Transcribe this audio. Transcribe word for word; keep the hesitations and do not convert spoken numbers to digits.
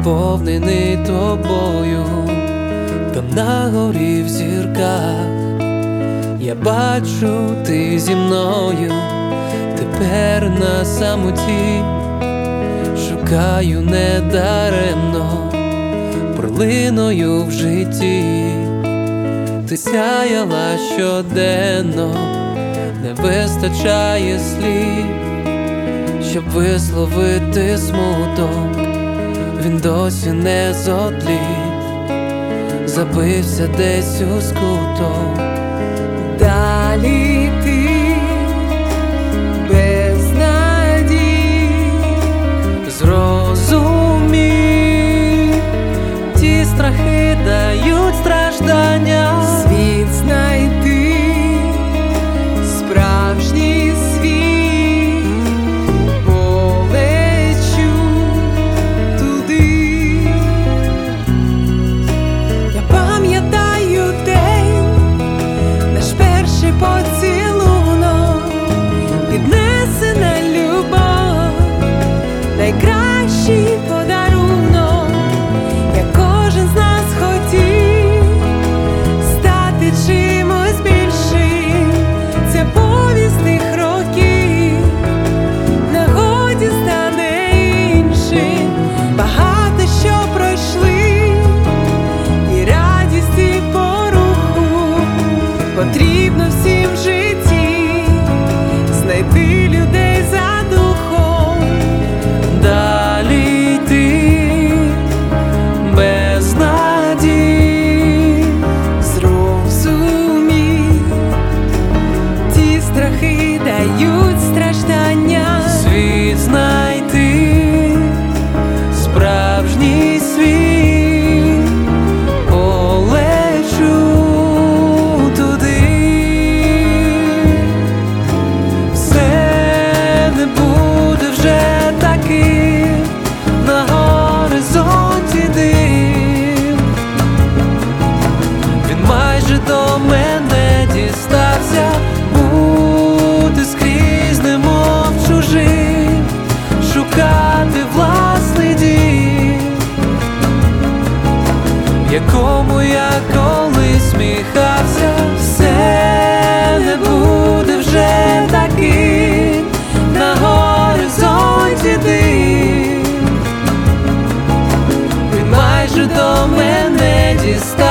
наповнений тобою, там на горі в зірках. Я бачу, ти зі мною, тепер на самоті, шукаю недаремно перлиною в житті. Ти сяяла щоденно, не вистачає слів, щоб висловити смуток, він досі не зотлів, забився десь у скуток. Далі ти без надій, зрозумій, ті страхи дають страждання. світ знайти, справжній світ, полечу туди. Я пам'ятаю день, наш перший поцілунок, піднесена любов, найкращий подарунок. Я кожен з нас хотів стати чимось більшим. Це повість тих років, нагоді стане іншим. Багато що пройшли, і радість, і поруху. Потрібно всім в житті знайти людей за духом. Далі йти без надій, Зрозумій, ті страхи дають страждання. світ знайти, справжній світ, полечу туди. Все не буде вже таким, на горизонті дим. Він майже до мене дістався, бути скрізь немов чужим, шукати власний дім, в якому я колись сміхався. Все не буде вже таким, на горизонті дим. Він майже до мене дістався,